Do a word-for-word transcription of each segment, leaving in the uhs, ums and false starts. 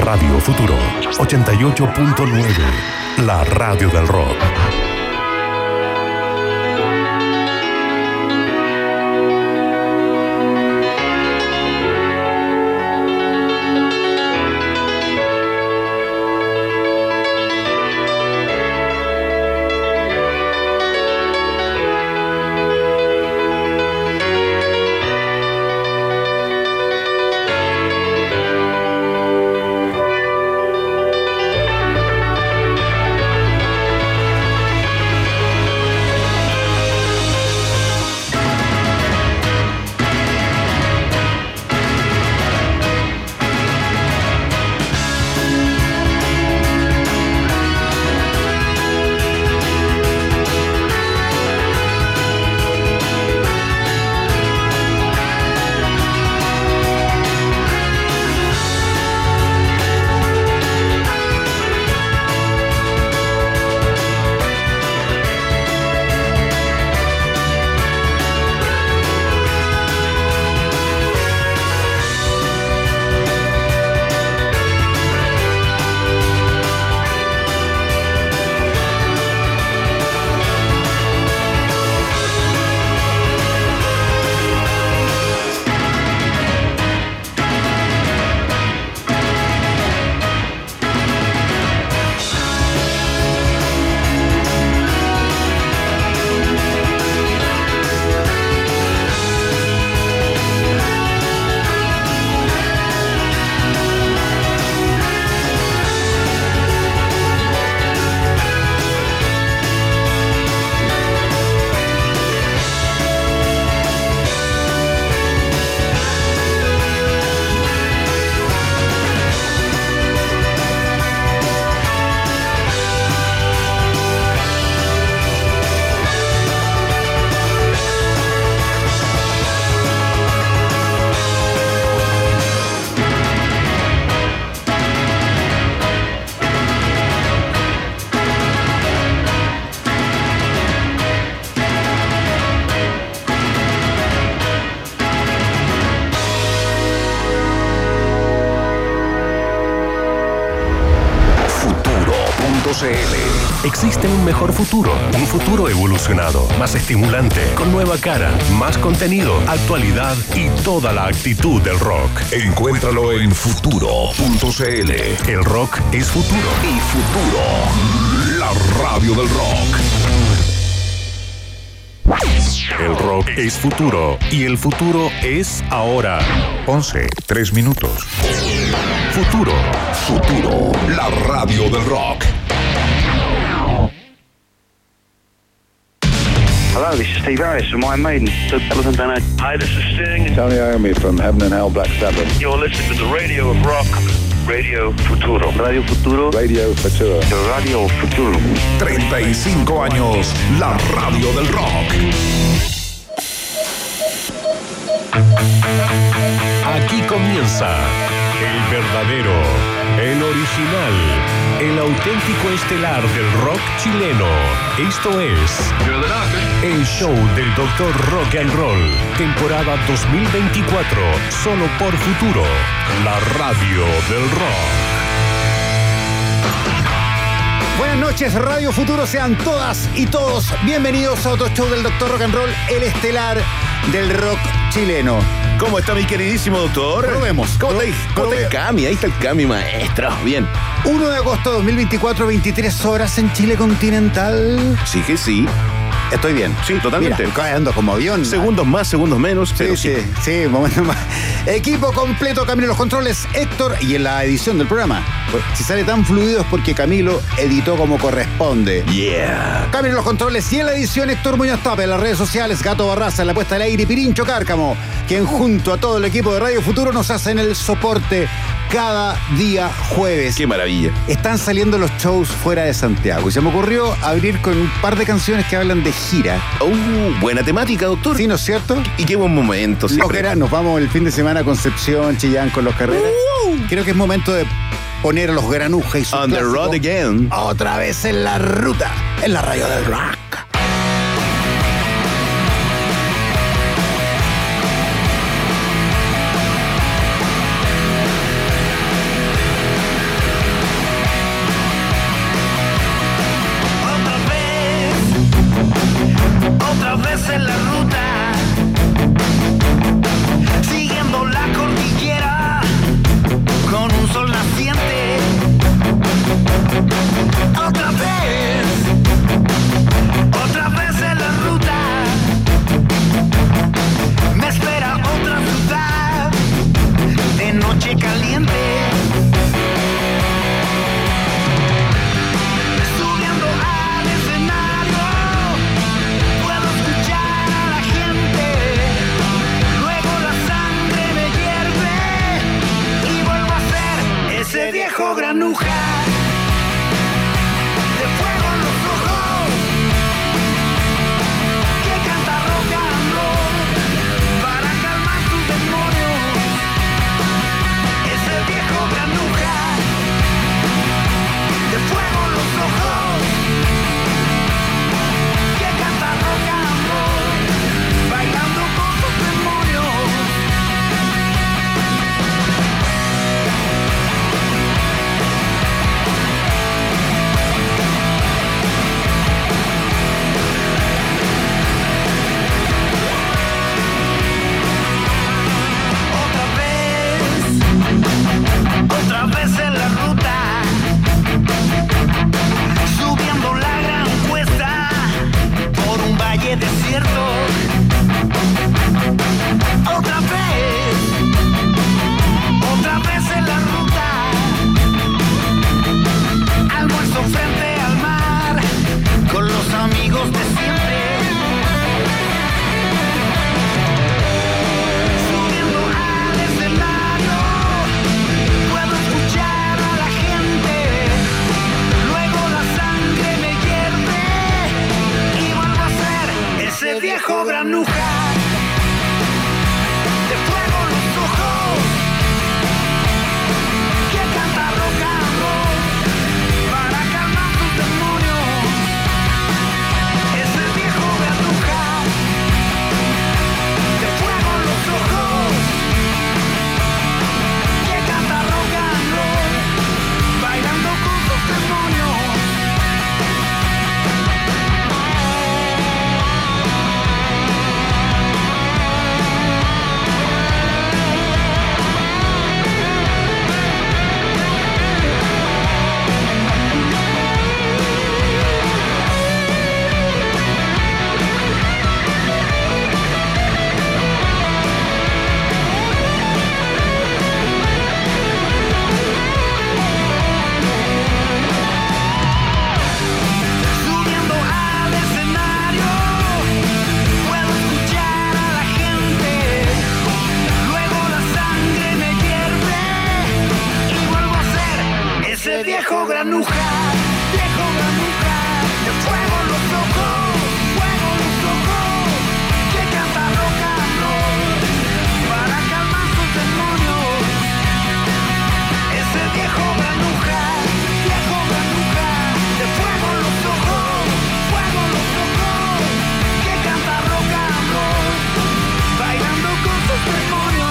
Radio Futuro ochenta y ocho punto nueve, la radio del rock. Existe un mejor futuro, un futuro evolucionado, más estimulante, con nueva cara, más contenido, actualidad y toda la actitud del rock. Encuéntralo en futuro punto c l. El rock es futuro. Y Futuro, la radio del rock. El rock es futuro y el futuro es ahora. once, tres minutos. Futuro, Futuro, la radio del rock. Hello, this is Steve Harris from Iron Maiden. Hi, this is Sting. Tony Iommi from Heaven and Hell, Black Sabbath. You're listening to the Radio of Rock, Radio Futuro. Radio Futuro. Radio Futuro. The Radio Futuro. treinta y cinco años, la radio del rock. Aquí comienza el verdadero, el original, el auténtico estelar del rock chileno. Esto es el show del doctor Rock and Roll, temporada dos mil veinticuatro, solo por Futuro, la radio del rock. Buenas noches, Radio Futuro, sean todas y todos bienvenidos a otro show del doctor Rock and Roll, el estelar del rock chileno. ¿Cómo está mi queridísimo doctor? Probemos. ¿Cómo está Probemos. el Cami? Ahí está el Cami, maestro. Bien. uno de agosto de dos mil veinticuatro, veintitrés horas en Chile continental. Sí que sí. Estoy bien. Sí, totalmente. Mira, ando como avión. Segundos más, segundos menos. Sí, pero sí, sí, sí, momento más. Equipo completo, Camilo en los controles, Héctor, y en la edición del programa. Si sale tan fluido es porque Camilo editó como corresponde. Yeah. Camilo en los controles y en la edición Héctor Muñoz Tape, en las redes sociales, Gato Barraza, en la puesta al aire, Pirincho Cárcamo, quien junto a todo el equipo de Radio Futuro nos hacen el soporte cada día jueves. Qué maravilla. Están saliendo los shows fuera de Santiago y se me ocurrió abrir con un par de canciones que hablan de gira. Uh, buena temática, doctor. ¿Sí, no es cierto? Y qué buen momento. Los que nos vamos el fin de semana a Concepción, Chillán con los Carreras. Uh, Creo que es momento de poner a los Granuja y su On the road again. Otra vez en la ruta, en la radio del rock. granuja, de fuego en los ojos, que canta rock and roll para calmar tus demonios. Ese viejo granuja, de fuego en los ojos, que canta rock and roll bailando con tus demonios. Otra vez en la ruta, subiendo la gran cuesta por un valle desierto. Otra vez, otra vez en la ruta, almuerzo frente al mar con los amigos de siempre. Subiendo al escenario, puedo escuchar a la gente, luego la sangre me hierve y vuelvo a ser ese viejo granuja, de fuego en los ojos, que canta rock and roll para calmar tus demonios. Ese viejo granuja, de fuego en los ojos, que canta rock and roll bailando con tus demonios. Subiendo al escenario, puedo escuchar a la gente, luego la sangre me hierve y vuelvo a ser ese viejo granuja, viejo granuja, de fuego en los ojos, fuego en los ojos, que canta rock and roll para calmar sus demonios. Ese viejo granuja, viejo granuja, de fuego en los ojos, fuego en los ojos, que canta rock and roll bailando con sus demonios.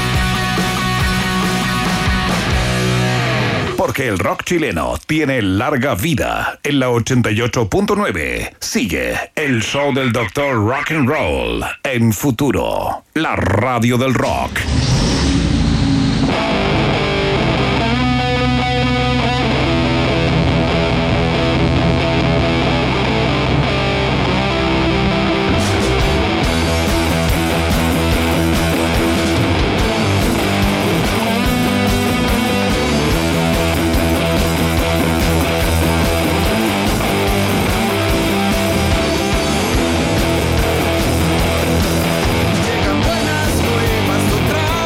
Porque el rock chileno tiene larga vida. En la ochenta y ocho punto nueve sigue el show del doctor Rock and Roll en Futuro, la radio del rock. Llegan buenas nuevas otra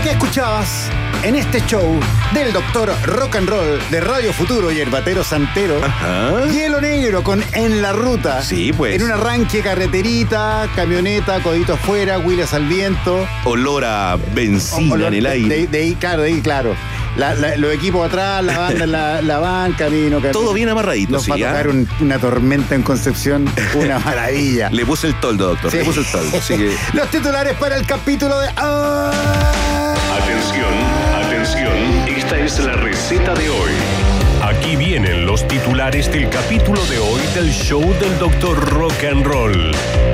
¿Qué escuchabas en este show del doctor Rock and Roll de Radio Futuro y el batero Santero? Ajá. Hielo Negro con En la Ruta. Sí, pues. En un arranque, carreterita, camioneta, codito afuera, Willis al viento. Olor a benzina Olor- en el de- aire. De, de ahí, claro, de ahí, claro. La- la- los equipos atrás, la banda en la, la van, camino, camino. Todo bien amarradito, Nos sí, va a ¿ah? tocar un- una tormenta en Concepción, una maravilla. Le puse el toldo, doctor. Sí. Le puse el toldo. Así que. Los titulares para el capítulo de... ¡Ah! Atención, atención, esta es la receta de hoy. Aquí vienen los titulares del capítulo de hoy del show del doctor Rock and Roll.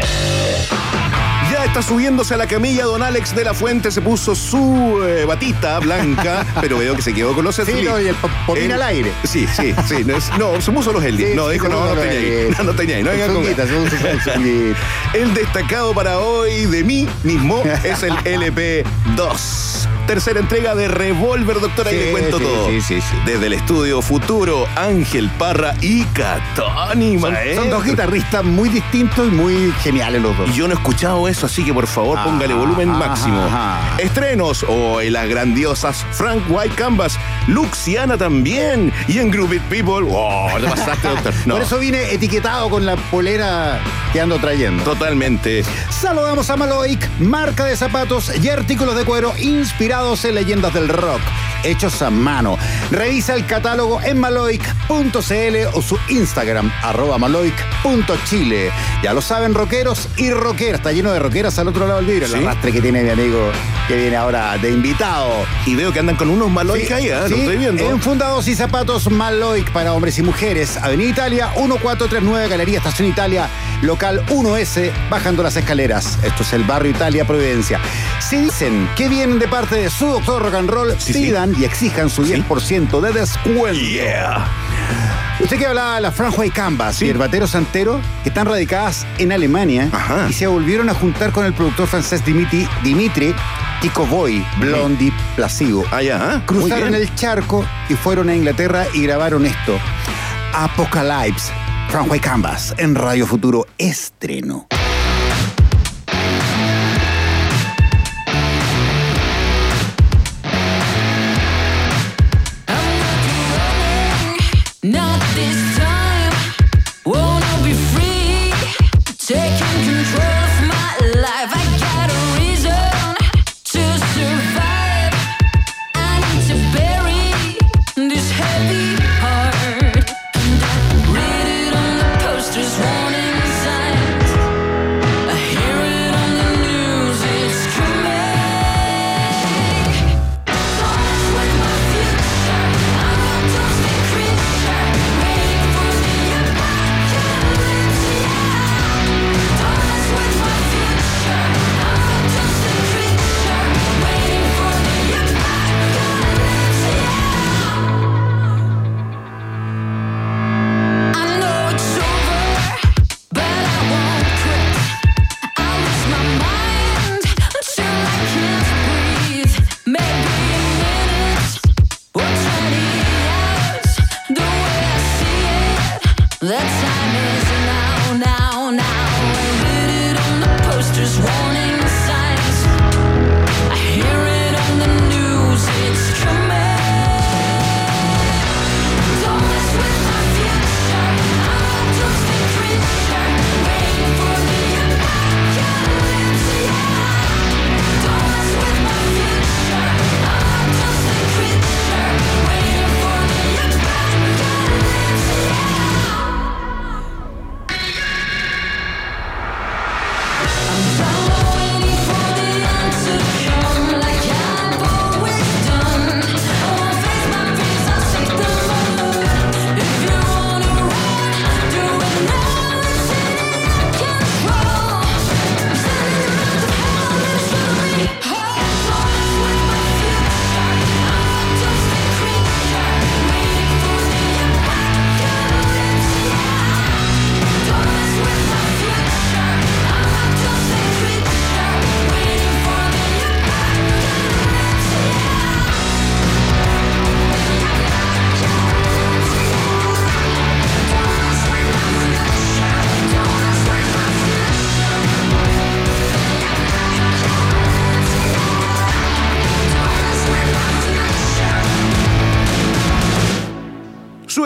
Ya está subiéndose a la camilla, don Alex de la Fuente se puso su eh, batita blanca, pero veo que se quedó con los Sí, slip. no, y el po- potín al aire. Sí, sí, sí. No, es- no, se puso los slip. Sí, no, sí, dijo, se no, puso no los tenía ahí. slip. No, no tenía ahí. No venga con... Zunguita, se puso el zunguita. El destacado para hoy de mí mismo es el L P dos. Tercera entrega de Revolver, doctor, ahí Sí, le cuento sí, todo. sí, sí, sí. Desde el estudio Futuro, Ángel Parra y Catoni, Son dos guitarristas muy distintos y muy geniales los dos. Y yo no he escuchado eso, así que por favor Ah, póngale volumen ajá, máximo. ajá. Estrenos hoy, las grandiosas Frank White Canvas, Luciana también, y en Group It People. ¡Oh! Te pasaste, doctor. No, Por eso vine etiquetado con la polera que ando trayendo. totalmente. Saludamos a Maloic, marca de zapatos y artículos de cuero inspirados en leyendas del rock, hechos a mano. Revisa el catálogo en maloic punto c l o su Instagram, arroba maloic punto chile. Ya lo saben, rockeros y rockeras. Está lleno de rockeras al otro lado del vidrio. Sí. El arrastre que tiene mi amigo que viene ahora de invitado. Y veo que andan con unos maloic ahí, ¿eh? Sí, Lo estoy viendo. en fundados y zapatos Maloic para hombres y mujeres. Avenida Italia, catorce treinta y nueve, Galería Estación Italia, local uno ese, bajando las escaleras. Esto es el barrio Italia, Providencia. Si dicen que vienen de parte de su doctor Rock and Roll, Sí, sí. pidan y exijan su Sí. diez por ciento de descuento. Yeah. Usted que hablaba de la Frank White Canvas Sí. y el batero Santero, que están radicadas en Alemania Ajá. y se volvieron a juntar con el productor francés Dimitri, Dimitri Tikovoy, Blondie Placebo. Allá, ¿eh? Cruzaron Muy bien. el charco y fueron a Inglaterra y grabaron esto. Apocalypse, Frank White Canvas, en Radio Futuro, estreno. Not this time, wanna be free, taking control of my life. I got a reason to survive. I need to bury this heavy heart. And I read it on the posters, warning signs.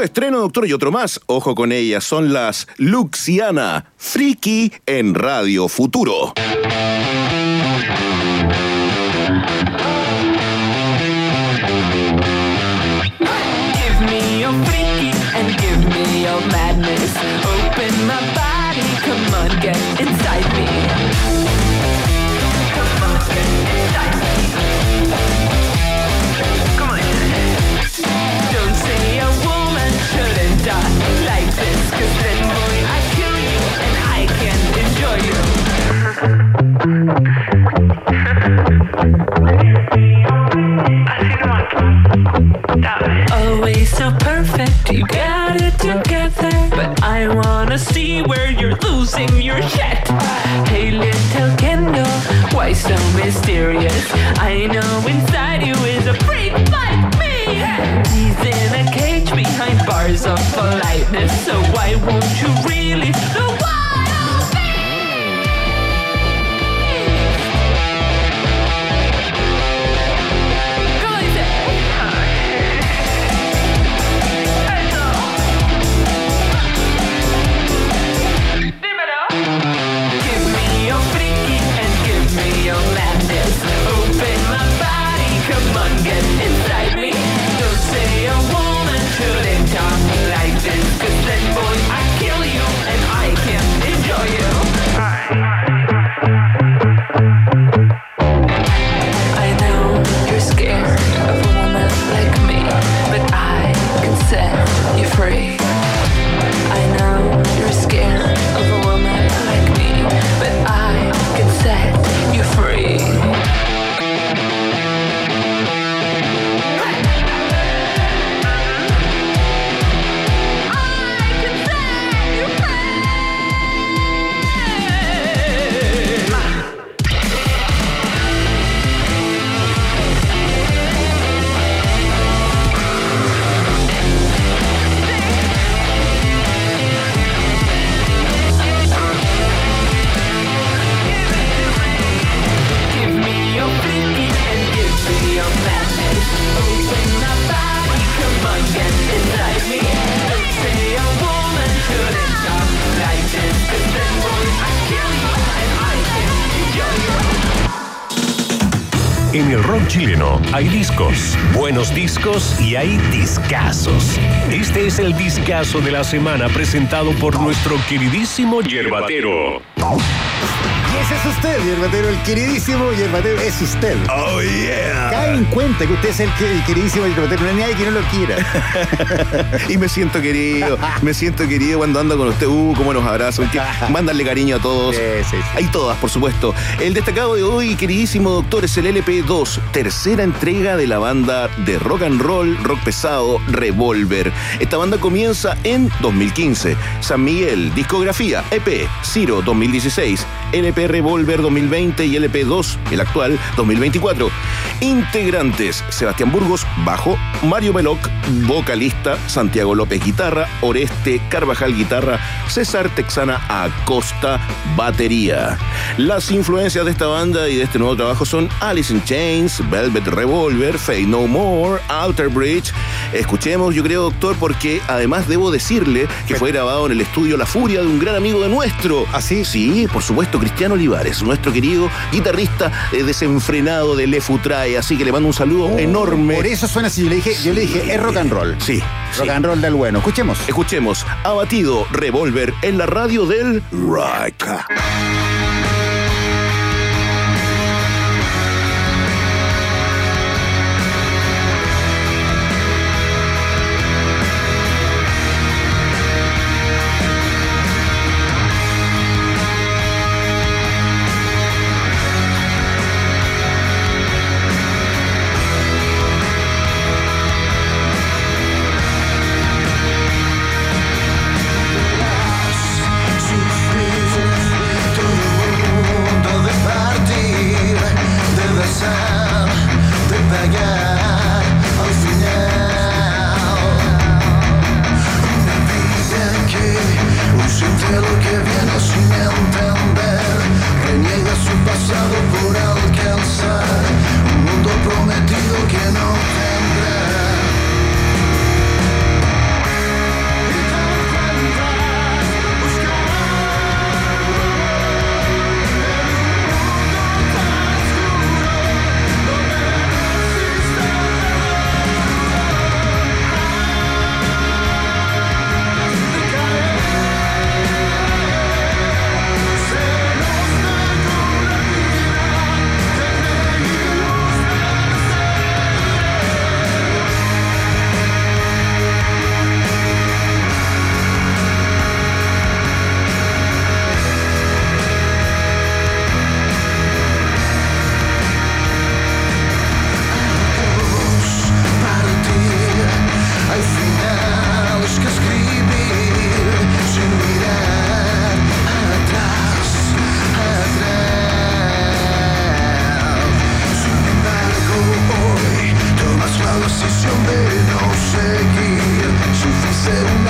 estreno, doctor, y otro más. Ojo con ellas, son las Luciana, Friki en Radio Futuro. Give me your freaky and give me your madness. Open my body, come on, get inside me. Come on, get inside me. Come on. Don't say a woman shouldn't die like this, 'cause then boy I kill you and I can't enjoy you. Always so perfect, you got it together, but I wanna see where you're losing your shit. Hey little Kendall, why so mysterious? I know inside you is a freak like me. He's in a cage behind bars of politeness, so why won't you really the wild beast? Go on, give me your freaky and give me your madness. Open my body, come on, get inside me. Don't say a woman shouldn't talk like this, 'cause then boy I kill you and I can't enjoy you. I know you're scared of a woman like me, but I can set you free. I know you're scared of a woman like me, but I can set you free. Give me your freaky and give me your madness. Open my body, come on, get inside me. Don't say a woman shouldn't talk like this, 'cause then boy I kill you and I can't enjoy you. En el rock chileno hay discos, buenos discos y hay discazos. Este es el discazo de la semana presentado por nuestro queridísimo Yerbatero. Y ese es usted, Yerbatero, el queridísimo Yerbatero es usted. Oh, yeah. Cae en cuenta que usted es el, que- el queridísimo Yerbatero, no hay nadie que no lo quiera. Y me siento querido, me siento querido cuando ando con usted. Uh, cómo nos abrazan. Que mandarle cariño a todos. Sí, sí, sí. Hay todas, por supuesto. El destacado de hoy, queridísimo doctor, es el L P dos, tercera entrega de la banda de rock and roll, rock pesado, Revolver. Esta banda comienza en dos mil quince. San Miguel, discografía, E P, Ciro dos mil dieciséis, L P Revolver dos mil veinte y L P dos, el actual, dos mil veinticuatro. Integrantes: Sebastián Burgos, bajo, Mario Meloc, vocalista, Santiago López, guitarra, Oreste Carvajal, guitarra, César Texana Acosta, batería. Las influencias de esta banda y de este nuevo trabajo son Alice in Chains, Velvet Revolver, Faith No More, Alter Bridge. Escuchemos, yo creo, doctor, porque además debo decirle que fue grabado en el estudio La Furia de un gran amigo de nuestro. ¿Ah, sí? Sí, por supuesto, Cristiano Olivares, nuestro querido guitarrista eh, desenfrenado de Le Futrae, así que le mando un saludo enorme. Por eso suena así. Yo le dije, yo le dije, es rock and roll. Sí, Rock sí. and roll del bueno. Escuchemos. Escuchemos, Abatido, Revolver en la radio del rock. Sufrir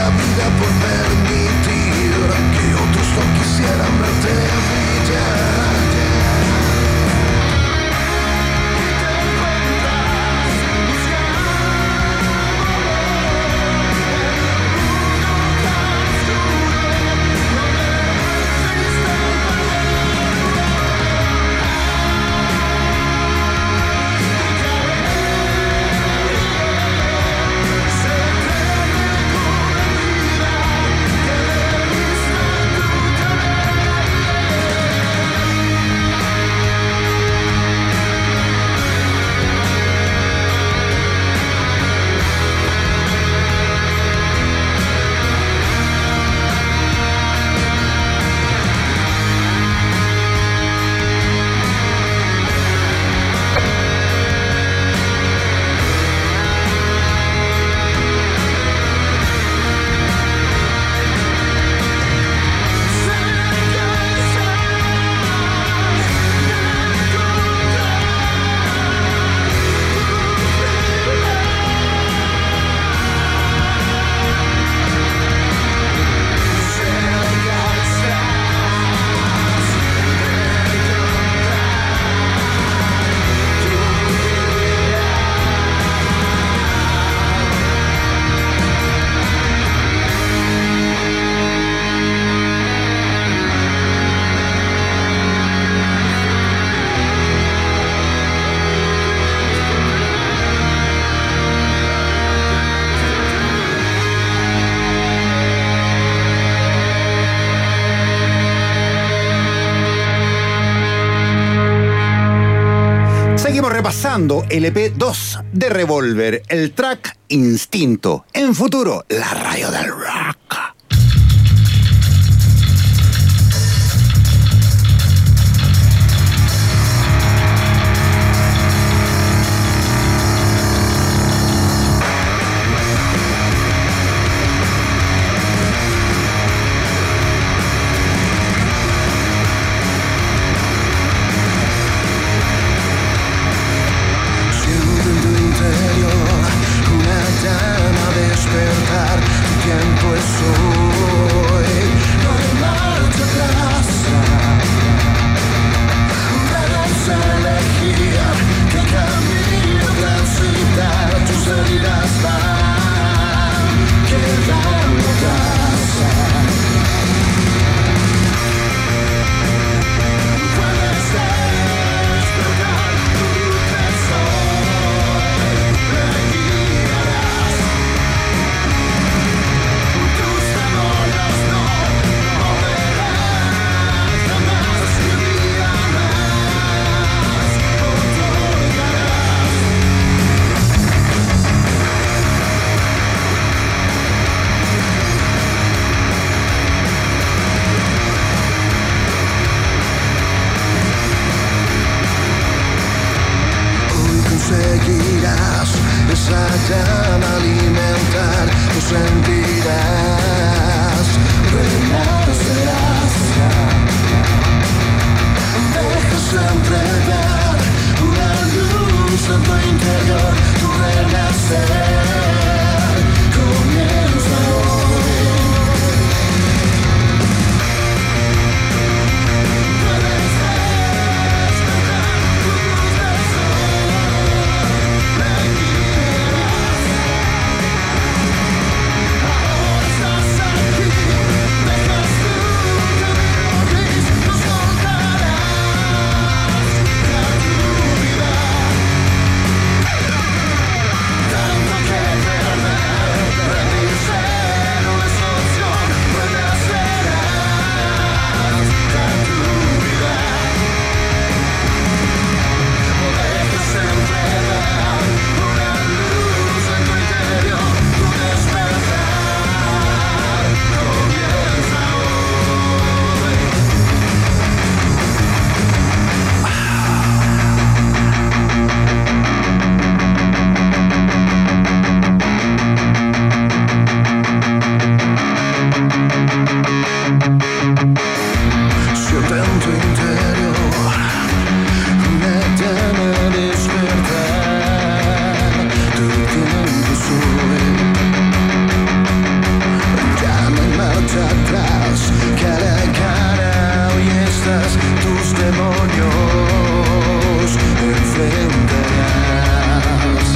la vida por permitir que otros no quisieran verte brillar. Repasando el E P dos de Revolver, el track Instinto. En Futuro, la radio del rock. Despertar, tiempo es hoy, no hay marcha atrás. Debes elegir qué camino transitar, tus heridas van quedando casa. Puedes despertar tu tesoro, le guiarás. Tus demonios no moverán jamás, un día más otorgarás. Hoy conseguirás esa llama alimentar, tú sentirás, renacerás. Dejas entregar una luz en tu interior, tu renacer comienza hoy. Puedes despertar tu tesoro, le guiarás. Ahora estás comprenderás.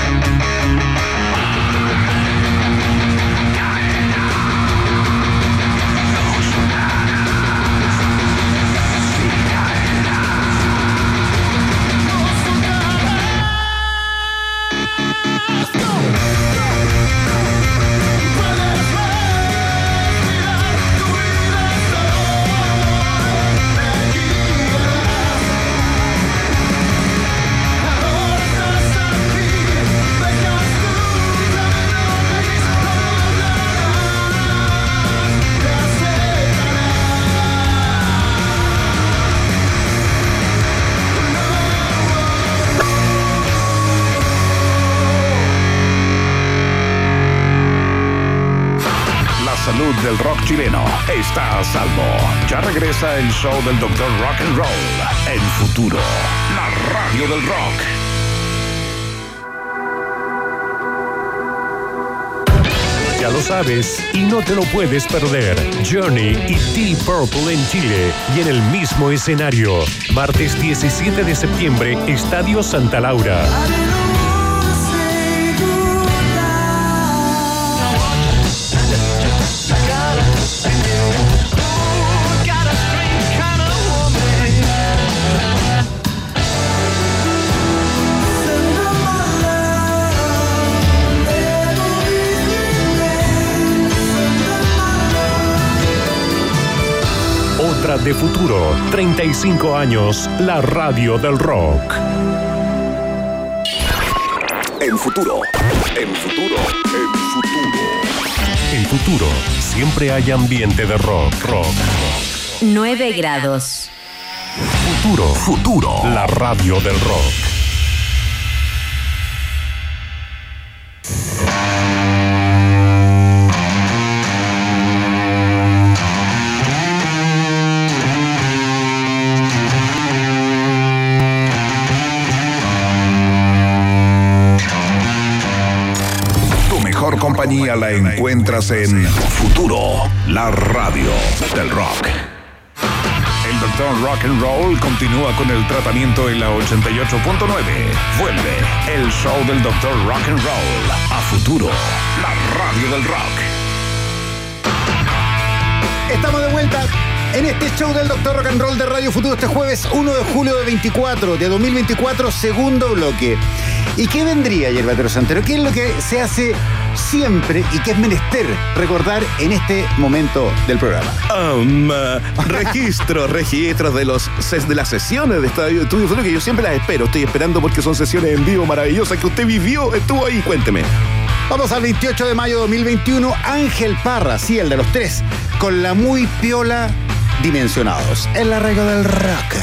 Salud del rock chileno está a salvo. Ya regresa el show del doctor Rock and Roll en Futuro, la radio del rock. Ya lo sabes y no te lo puedes perder. Journey y Deep Purple en Chile y en el mismo escenario. Martes diecisiete de septiembre, Estadio Santa Laura. Otra de Futuro, treinta y cinco años, la radio del rock. En Futuro, en Futuro, en Futuro. En Futuro, siempre hay ambiente de rock, rock, rock. nueve grados. Futuro, Futuro, la radio del rock. Compañía la encuentras en Futuro, la radio del rock. El doctor Rock and Roll continúa con el tratamiento en la ochenta y ocho punto nueve. Vuelve el show del doctor Rock and Roll a Futuro, la radio del rock. Estamos de vuelta en este show del doctor Rock and Roll de Radio Futuro este jueves uno de julio de veinticuatro, de dos mil veinticuatro, segundo bloque. ¿Y qué vendría, Yerbatero Santero? ¿Qué es lo que se hace siempre y que es menester recordar en este momento del programa? Um, uh, registros, registros de los ses- de las sesiones de Estadio Estudio Futuro, que yo siempre las espero. Estoy esperando porque son sesiones en vivo maravillosas que usted vivió, estuvo ahí. Cuénteme. Vamos al veintiocho de mayo de dos mil veintiuno. Ángel Parra, sí, el de los tres, con la muy piola Dimensionados. El arraigo del rock.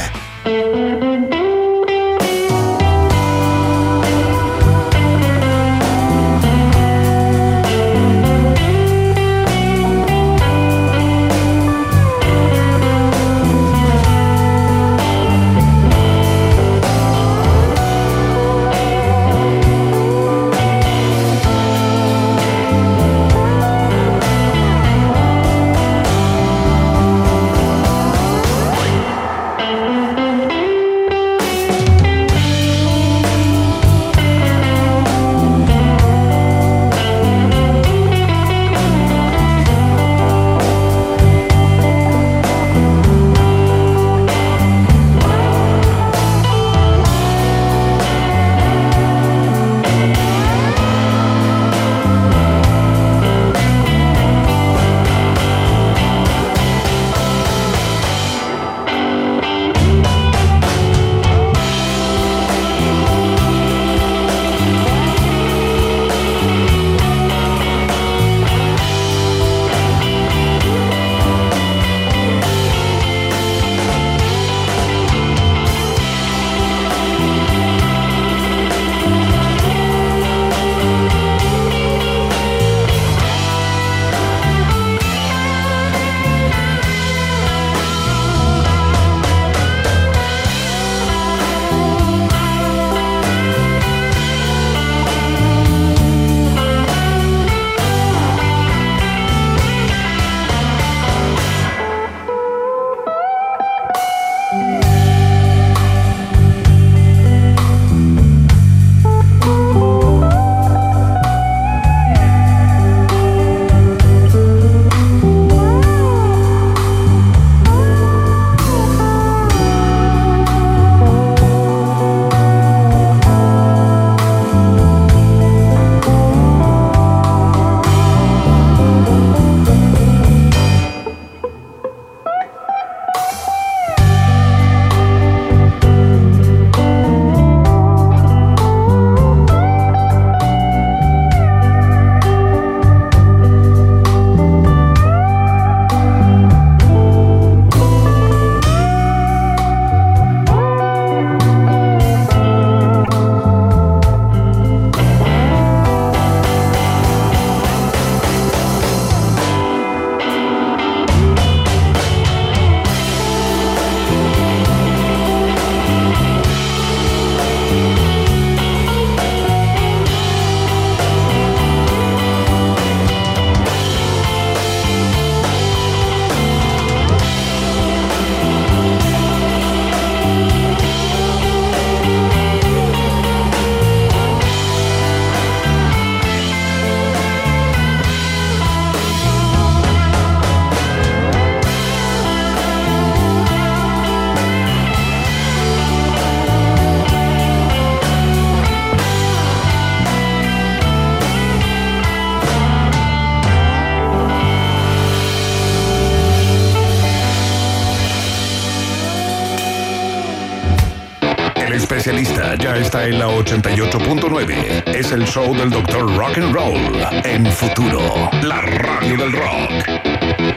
especialista ya está en la ochenta y ocho punto nueve. Es el show del doctor Rock and Roll en Futuro, la radio del rock.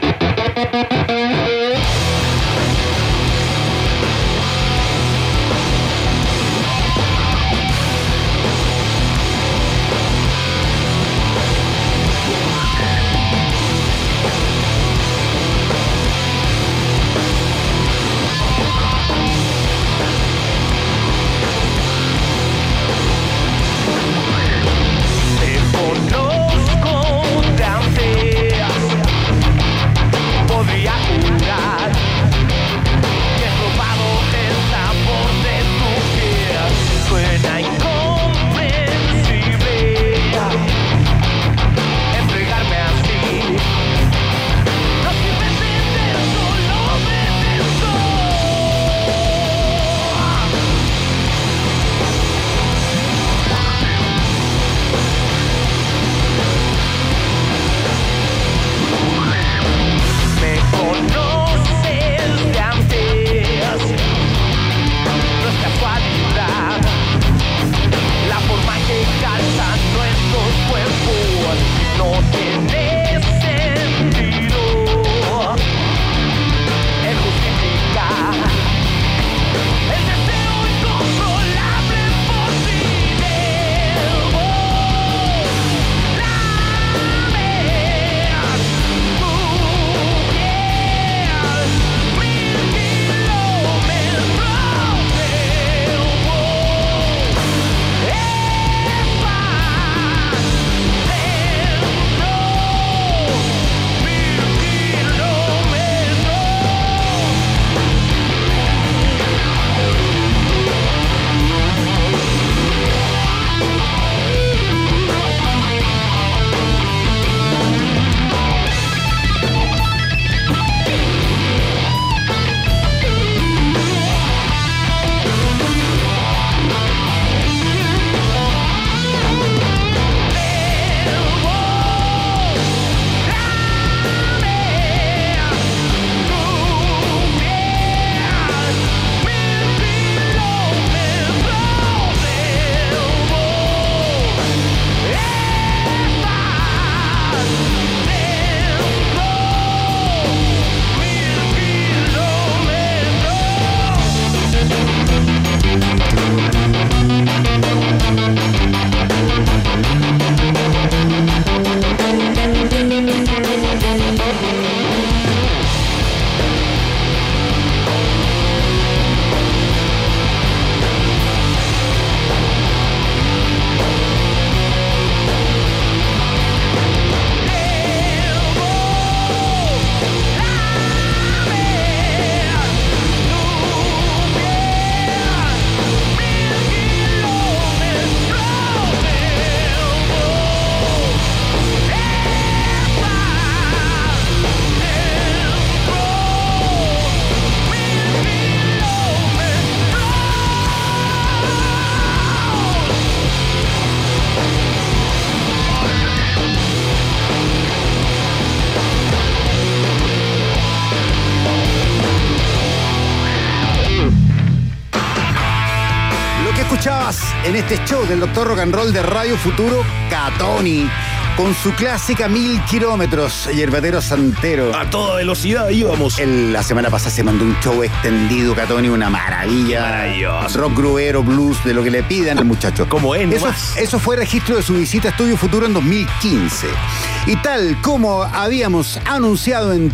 En este show del doctor Rock and Roll de Radio Futuro, Catoni, con su clásica Mil Kilómetros, Yerbatero Santero. A toda velocidad íbamos. El, la semana pasada se mandó un show extendido, Catoni, una maravilla. Maravilloso. Rock gruero, blues, de lo que le pidan al muchacho. Como es, eso, eso fue registro de su visita a Estudio Futuro en dos mil quince. Y tal como habíamos anunciado en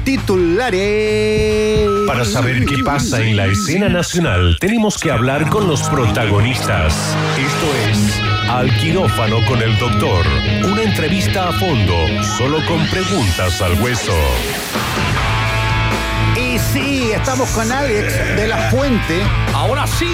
titulares... Para saber qué pasa en la escena nacional, tenemos que hablar con los protagonistas. Esto es Al Quirófano con el Doctor. Una entrevista a fondo, solo con preguntas al hueso. Y sí, estamos con Alex de la Fuente. Ahora sí.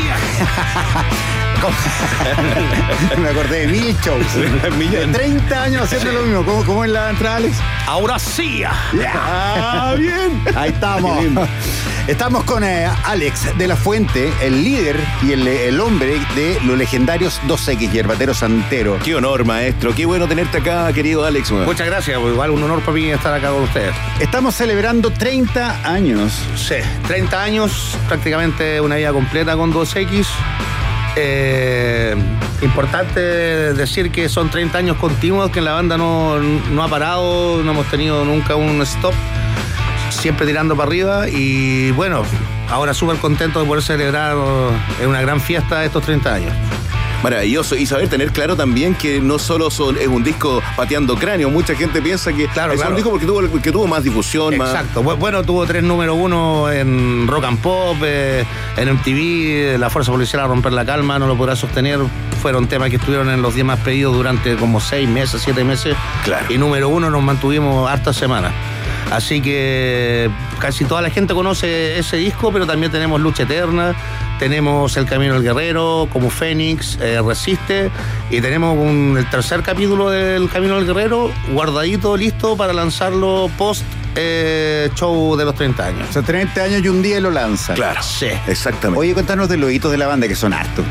Me acordé de mil shows. De treinta años haciendo lo mismo. ¿Cómo, cómo es la entrada, Alex? Ahora sí. Ah, bien. Ahí estamos. Estamos con eh, Alex de la Fuente, el líder y el, el hombre de los legendarios dos equis, Yerbatero Santero. Qué honor, maestro. Qué bueno tenerte acá, querido Alex. Man. Muchas gracias. Igual un honor para mí estar acá con ustedes. Estamos celebrando treinta años. Sí, treinta años, prácticamente una vida completa con dos equis. Eh, importante decir que son treinta años continuos que la banda no, no ha parado, no hemos tenido nunca un stop, siempre tirando para arriba y bueno, ahora súper contento de poder celebrar en una gran fiesta estos treinta años. Maravilloso. Y saber tener claro también que no solo son, es un disco pateando cráneo. Mucha gente piensa que claro, es claro. un disco porque tuvo, que tuvo más difusión. Exacto. Más... Bueno, tuvo tres número uno en Rock and Pop, eh, en M T V, La Fuerza Policial a Romper la Calma, No lo podrá sostener. Fueron temas que estuvieron en los diez más pedidos durante como seis meses, siete meses. Claro. Y número uno nos mantuvimos hartas semanas. Así que casi toda la gente conoce ese disco, pero también tenemos Lucha Eterna, tenemos El Camino del Guerrero, como Fénix, eh, Resiste, y tenemos un, el tercer capítulo del Camino del Guerrero guardadito, listo para lanzarlo post eh, show de los treinta años. O sea, treinta años y un día lo lanza. Claro, sí. Exactamente. Oye, cuéntanos de los hitos de la banda, que son hartos.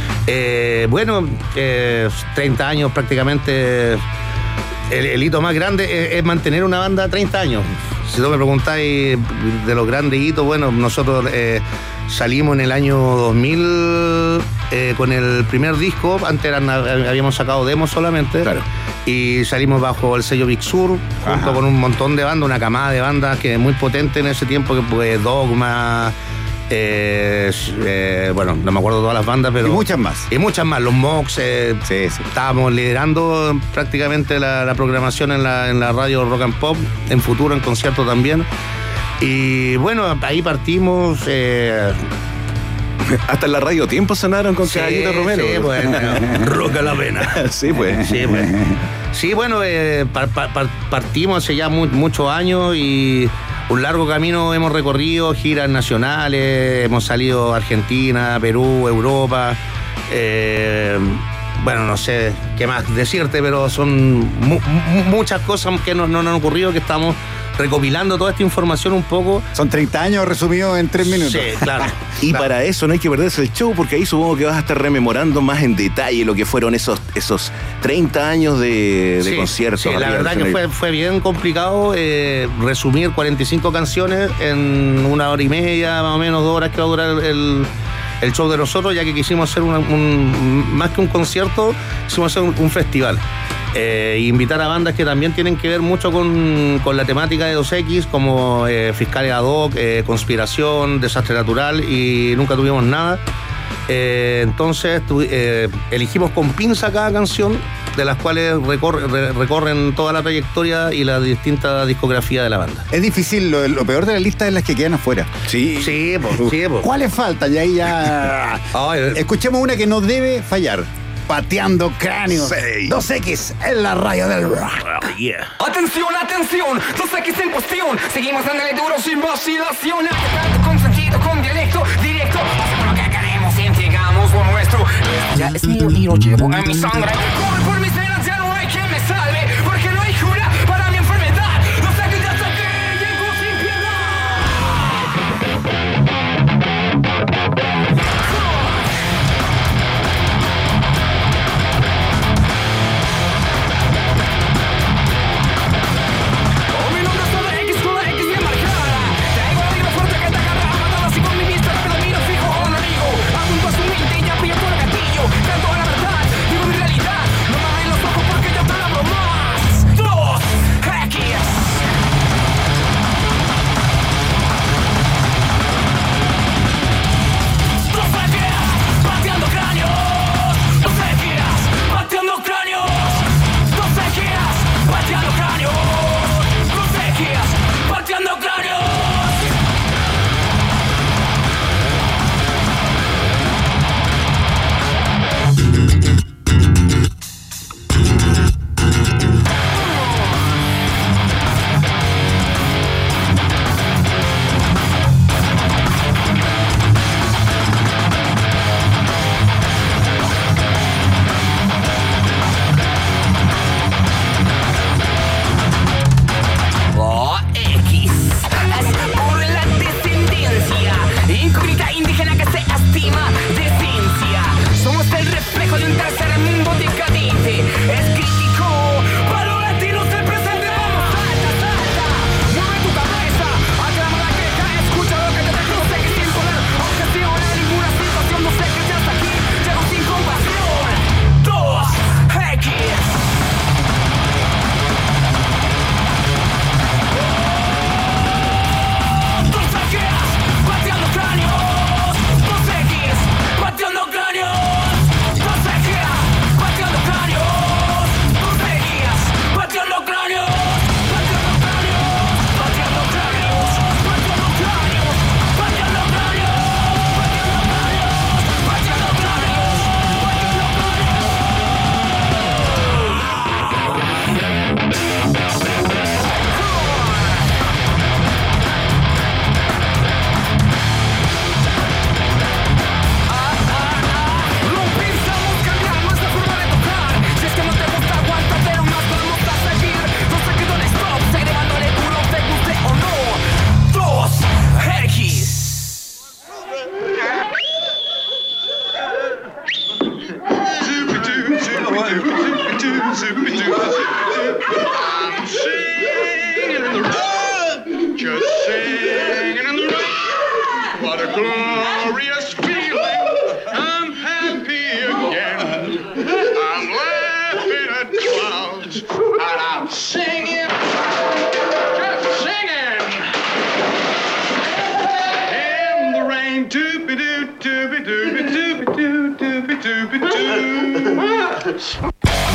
Eh, bueno, eh, treinta años prácticamente. El, el hito más grande es, es mantener una banda treinta años. Si tú me preguntáis de los grandes hitos, bueno, nosotros eh, salimos en el año dos mil eh, con el primer disco. Antes eran, habíamos sacado demos solamente. Claro. Y salimos bajo el sello Big Sur, junto Ajá. con un montón de bandas, una camada de bandas que es muy potente en ese tiempo, que fue Dogma. Eh, eh, bueno, no me acuerdo todas las bandas, pero... Y muchas más. Y muchas más, los Mox, eh, sí, sí. Estábamos liderando prácticamente la, la programación en la, en la radio Rock and Pop, en Futuro, en concierto también. Y bueno, ahí partimos... Eh, Hasta en la radio Tiempo sonaron con sí, Caballito Romero. Sí, bueno, roca la pena. Sí, pues. Sí, pues. Sí, bueno, eh, par, par, partimos hace ya muy, muchos años y... Un largo camino hemos recorrido, giras nacionales, hemos salido a Argentina, Perú, Europa. Eh, bueno, no sé qué más decirte, pero son mu- muchas cosas que nos no, no han ocurrido, que estamos recopilando toda esta información un poco. Son treinta años resumidos en tres minutos. Sí, claro. Y claro. Para eso no hay que perderse el show, porque ahí supongo que vas a estar rememorando más en detalle lo que fueron esos, esos treinta años de, de sí, conciertos. Sí, la verdad que fue, fue bien complicado eh, resumir cuarenta y cinco canciones en una hora y media, más o menos dos horas que va a durar el, el show de nosotros, ya que quisimos hacer una, un, más que un concierto, quisimos hacer un, un festival. Eh, invitar a bandas que también tienen que ver mucho con, con la temática de dos equis, como eh, Fiscales Ad Hoc, eh, Conspiración, Desastre Natural, y nunca tuvimos nada. Eh, entonces tu, eh, elegimos con pinza cada canción, de las cuales recorre, re, recorren toda la trayectoria y la distinta discografía de la banda. Es difícil, lo, lo peor de la lista es las que quedan afuera. Sí. Sí, pues. Sí, po. ¿Cuáles faltan? Y ahí ya... Ay, escuchemos una que no debe fallar. Pateando Cráneos. Sí. dos equis en la radio del rock. Oh, yeah. Atención, atención, dos equis en cuestión. Seguimos dándole duro sin vacilación. Atacando con sentido, con dialecto directo. Hacemos lo que queremos y entregamos lo nuestro. Ya es mío y lo llevo en mi sangre. Corre por mis venas, ya no hay quien me salve. Porque no hay cura para mi enfermedad. Los equis ya están aquí, llego sin Canto a la verdad, digo mi realidad, no me Just singing in the rain. What a glorious feeling. I'm happy again. I'm laughing at clouds. And I'm singing. Just singing. In the rain. Doobie-doo, doobie-doobie, doobie-doo, doobie-doobie-doo.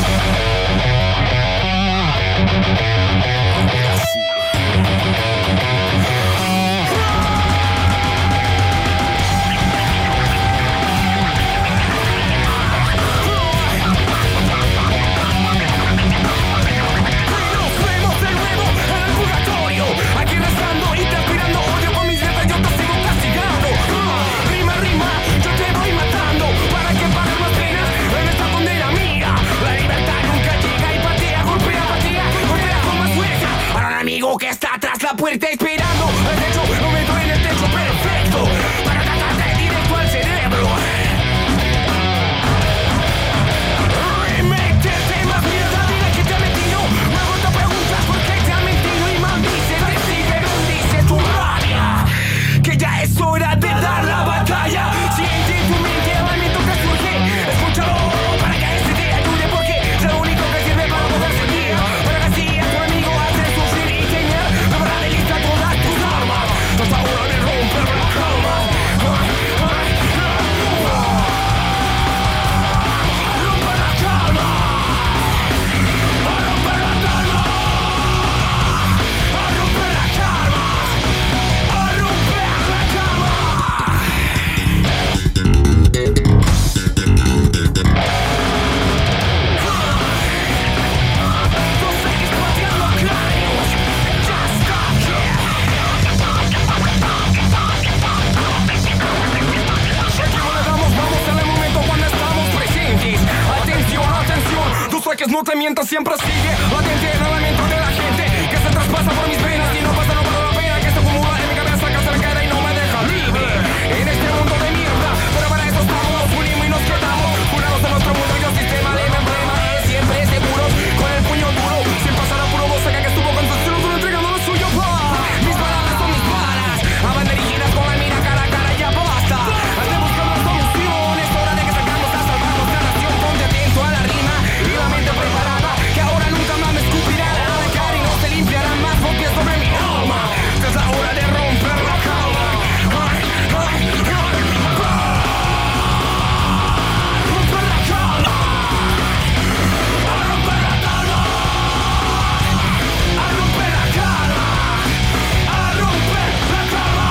Que está tras la puerta esperando el techo, lo meto en el techo perfecto para atacarte directo al cerebro. Métete más mierda, dile que te ha mentido. Luego te preguntas por qué te ha mentido y maldice, te sigue, bendice tu rabia. Que ya es hora de dar la batalla. Siente tu mente el movimiento que surge. Escúchalo para que este te ayude porque es lo único que sirve para poder seguir. Para que así a tu amigo hace sufrir y tener de verdad de lista todas tus armas. Hasta ahora de romper la calma. Romper la calma. A romper la calma. A romper la calma. A romper la calma. Que no te mientas, siempre sigue latente el lamento de la gente que se traspasa por mis venas y no pasa, no vale la pena que se acumula en mi cabeza, que se me queda y no me deja libre en este mundo de mierda. Pero para eso estamos, nos unimos y nos quedamos jurados de nuestro mundo y el sistema de mi emblema es siempre seguros con el puño duro sin pasar apuro. Vos saca que estuvo con tus tiros entregando lo suyo. Mis palabras son mis balas, van dirigidas con la mira cara a cara, ya basta. Ande buscando solución, es hora de que sacamos a salvar nuestra nación. Ponte atento a la rima y la mente preparada, que ahora nunca más me escupirán a la cara y no se limpiarán más porque sobre mi alma. Es la hora de romper la calma. Ay, ay, ay, romper la calma. A romper la calma. A romper la calma. A romper la calma.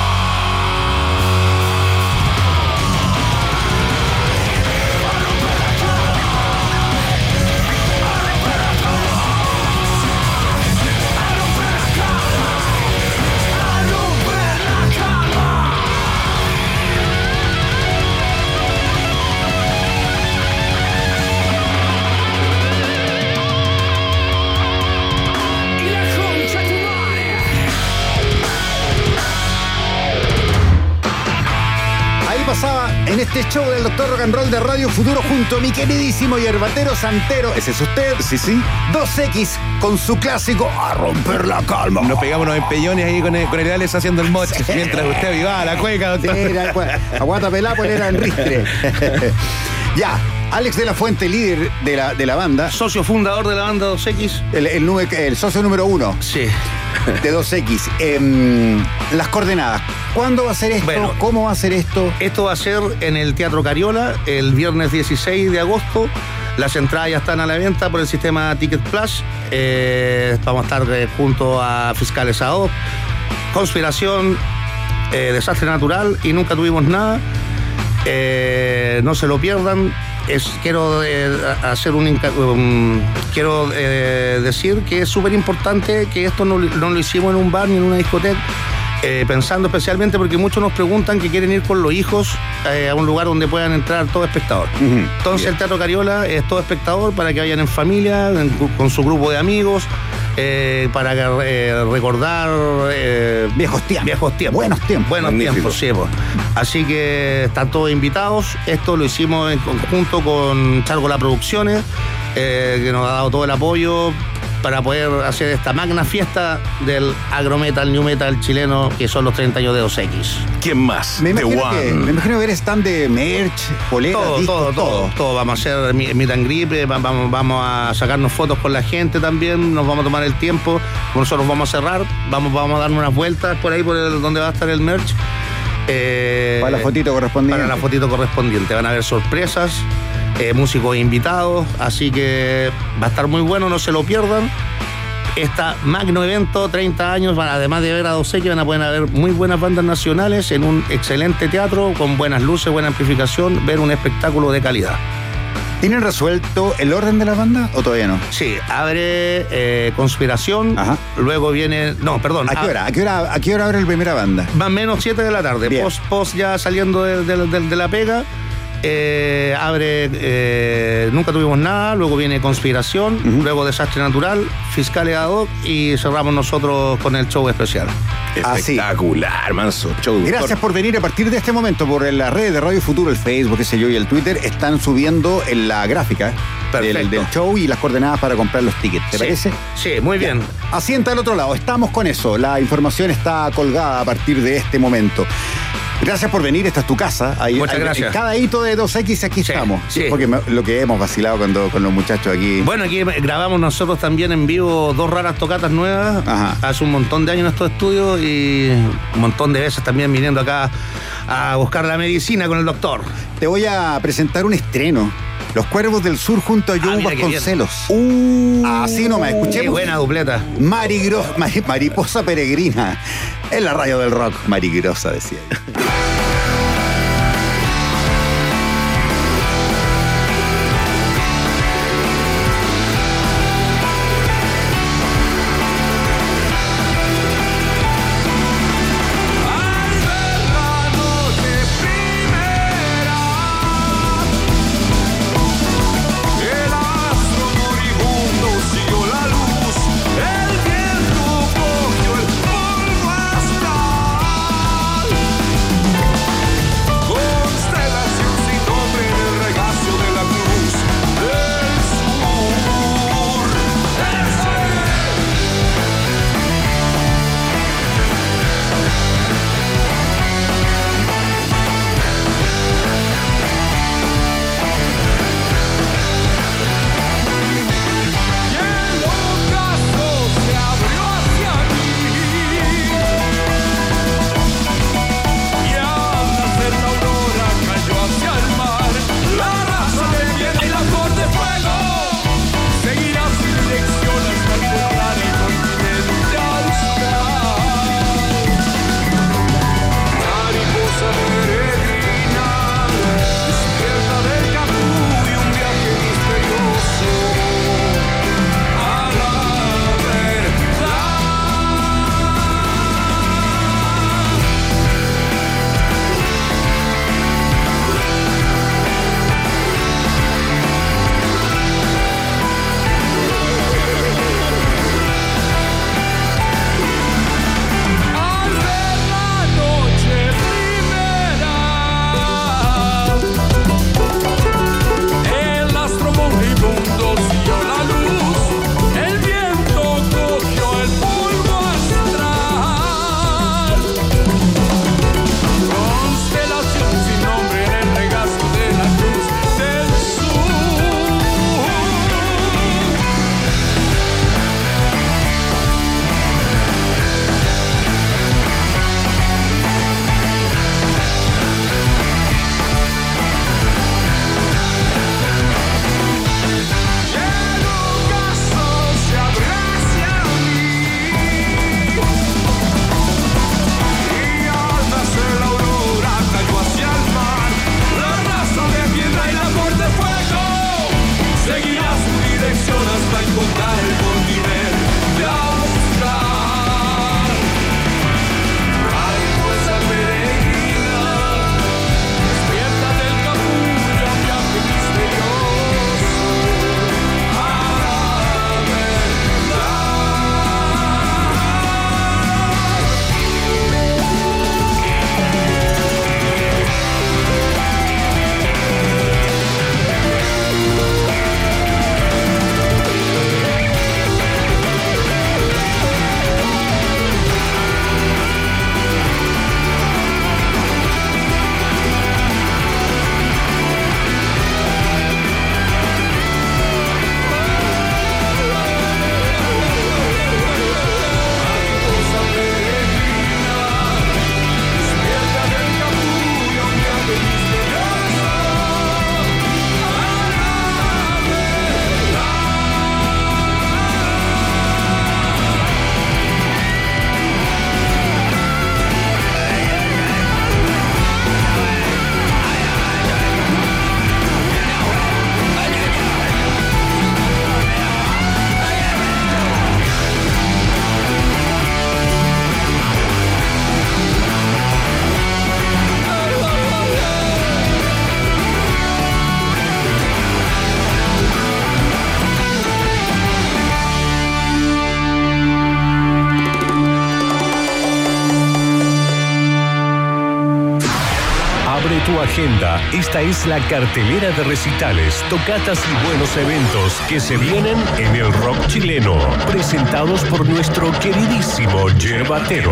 Ahí pasaba en este show del Doctor Rock and Roll de Radio Futuro junto a mi queridísimo Yerbatero Santero. ¿Ese es usted? Sí, sí. dos equis con su clásico A Romper la Calma. Nos pegamos unos empellones ahí con el, con el Alex haciendo el moche Sí. mientras usted avivaba la cueca, doctor. Sí, era, bueno, aguanta pelá, pues era en ristre. Ya, Alex de la Fuente, líder de la, de la banda. Socio fundador de la banda dos equis. El, el, nume- el socio número uno. Sí. De dos equis. Em, las coordenadas. ¿Cuándo va a ser esto? Bueno, ¿Cómo va a ser esto? Esto va a ser en el Teatro Cariola el viernes dieciséis de agosto. Las entradas ya están a la venta por el sistema Ticket Plus. Eh, vamos a estar eh, junto a Fiscales A O, Conspiración, eh, Desastre Natural y Nunca Tuvimos Nada. Eh, no se lo pierdan. Es, quiero eh, hacer un, inca- um, quiero eh, decir que es súper importante que esto no, no lo hicimos en un bar ni en una discoteca. Eh, pensando especialmente porque muchos nos preguntan que quieren ir con los hijos eh, a un lugar donde puedan entrar todo espectador. Uh-huh. Entonces Bien. El Teatro Cariola es todo espectador para que vayan en familia, en, con su grupo de amigos, eh, para eh, recordar eh, viejos tiempos. Viejos tiempos. Buenos tiempos. Buenos Magnífico. tiempos, sí. Pues. Así que están todos invitados. Esto lo hicimos en conjunto con Chargola Producciones, eh, que nos ha dado todo el apoyo para poder hacer esta magna fiesta del agrometal, new metal chileno, que son los treinta años de dos equis. ¿Quién más? Me The imagino, que, One. me imagino ver stand de merch, poleras, Todo, discos, todo, todo, todo. Vamos a hacer mi- meet and greet, eh, va- vamos, vamos a sacarnos fotos con la gente también, nos vamos a tomar el tiempo. Nosotros vamos a cerrar, vamos, vamos a darnos unas vueltas por ahí, por el- donde va a estar el merch. Eh, Para la fotito correspondiente. Para la fotito correspondiente. Van a haber sorpresas, eh, músicos invitados, así que va a estar muy bueno, no se lo pierdan. Esta magno evento, treinta años, van, además de ver a Dos X, van a poder haber muy buenas bandas nacionales en un excelente teatro, con buenas luces, buena amplificación, ver un espectáculo de calidad. ¿Tienen resuelto el orden de la banda o todavía no? Sí, abre eh, Conspiración, Ajá. luego viene... No, perdón. ¿A qué ab- hora? ¿A qué hora, a qué hora abre la primera banda? Más o menos siete de la tarde, Bien. post, post ya saliendo de, de- de- de la pega. Eh, abre eh, Nunca Tuvimos Nada, luego viene Conspiración, Ujú. luego Desastre Natural, Fiscales ad hoc y cerramos nosotros con el show especial. Así. Espectacular, manso. Show. Gracias por venir. A partir de este momento, por las redes de Radio Futuro, el Facebook, qué sé yo, y el Twitter, están subiendo en la gráfica del, Perfecto. del show y las coordenadas para comprar los tickets. ¿Te Sí. parece? Sí, muy bien. Asienta al otro lado. Estamos con eso. La información está colgada a partir de este momento. Gracias por venir, esta es tu casa. Ahí, Muchas ahí- gracias. En cada hito de dos equis aquí Sí, estamos. sí. Porque me- lo que hemos vacilado cuando, con los muchachos aquí. Bueno, aquí grabamos nosotros también en vivo dos raras tocatas nuevas. Ajá. Hace un montón de años en estos estudios y un montón de veces también viniendo acá a buscar la medicina con el doctor. Te voy a presentar un estreno. Los Cuervos del Sur junto a Joe Ah, mira qué Vasconcelos. Así nomás, Qué escuchemos. buena dupleta. Marigro- Mari- Mariposa Peregrina. En la radio del rock. Marigrosa, decía. El astro moribundo siguió la luz, el viento cogió el polvo astral. tu agenda. Esta es la cartelera de recitales, tocatas y buenos eventos que se vienen en el rock chileno, presentados por nuestro queridísimo Yerbatero.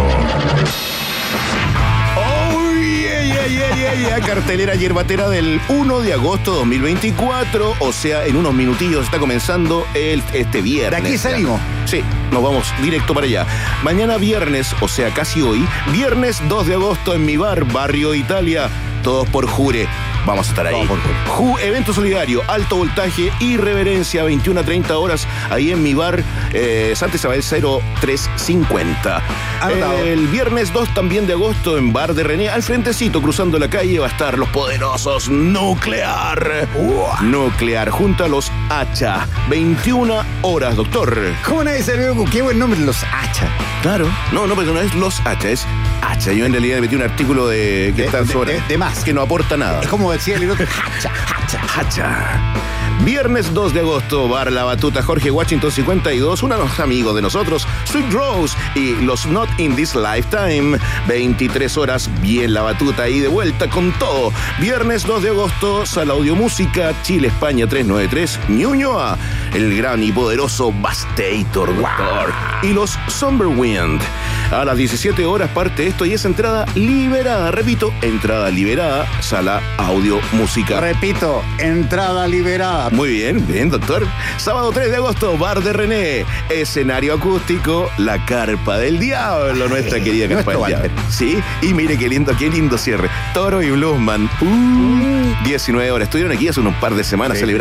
Yeah, yeah, yeah, yeah. Cartelera yerbatera del uno de agosto de dos mil veinticuatro, o sea, en unos minutillos está comenzando el, este viernes. ¿De aquí salimos? Sí, nos vamos directo para allá. Mañana viernes, o sea, casi hoy, viernes dos de agosto en mi bar, Barrio Italia, todos por Jure. Vamos a estar ahí. Ju, evento solidario, alto voltaje, irreverencia, veintiuna a treinta horas, ahí en mi bar, eh, Santa Isabel cero tres cincuenta. El viernes dos también de agosto en Bar de René, al frentecito, cruzando la calle, va a estar los poderosos Nuclear. Uh. Nuclear, junto a los Hacha. veintiuna horas, doctor. ¿Cómo nadie se ve? Qué buen nombre, los Hacha. Claro. No, no, pero no es los Hacha, es Hacha. Yo en realidad metí un artículo de que de, está sobre. De, de más. Que no aporta nada. Es como decía el libro, Hacha, Hacha. Hacha. Viernes dos de agosto, Bar La Batuta, Jorge Washington cincuenta y dos, unos amigos de nosotros, Sweet Rose y los Not in This Lifetime. veintitrés horas, bien La Batuta ahí de vuelta con todo. Viernes dos de agosto, Sala Audio Música, Chile, España trescientos noventa y tres, Ñuñoa, el gran y poderoso Bastator, doctor. Y los Summerwind. A las diecisiete horas parte esto y es entrada liberada. Repito, entrada liberada, Sala Audio Música. Repito, entrada liberada. Muy bien, bien, doctor. Sábado tres de agosto, Bar de René. Escenario acústico, La Carpa del Diablo, nuestra querida Carpa del Diablo. Sí, y mire qué lindo, qué lindo cierre. Toro y Bluesman. Uh, diecinueve horas. Estuvieron aquí hace unos par de semanas sí. celebrando